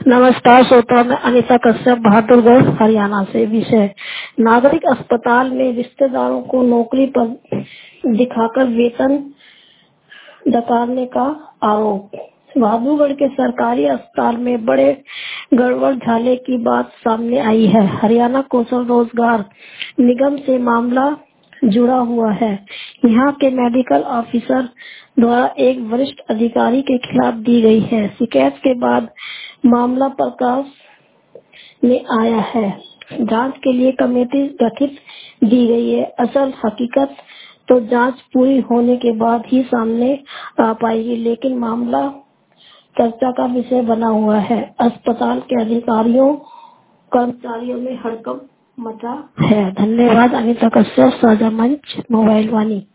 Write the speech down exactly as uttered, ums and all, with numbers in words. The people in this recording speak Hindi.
नमस्कार श्रोता, मैं अनीता कश्यप बहादुरगढ़ हरियाणा से। विषय नागरिक अस्पताल में रिश्तेदारों को नौकरी पर दिखाकर वेतन डकारने का आरोप। बहादुरगढ़ के सरकारी अस्पताल में बड़े गड़बड़ झाले की बात सामने आई है। हरियाणा कौशल रोजगार निगम से मामला जुड़ा हुआ है। यहाँ के मेडिकल ऑफिसर द्वारा एक वरिष्ठ अधिकारी के खिलाफ दी गई है शिकायत के बाद मामला प्रकाश में आया है। जांच के लिए कमेटी गठित दी गई है। असल हकीकत तो जांच पूरी होने के बाद ही सामने आ पाएगी, लेकिन मामला चर्चा का विषय बना हुआ है। अस्पताल के अधिकारियों कर्मचारियों में हड़कंप मचा है। धन्यवाद। अनीता कश्यप, साझा मंच, मोबाइल वाणी।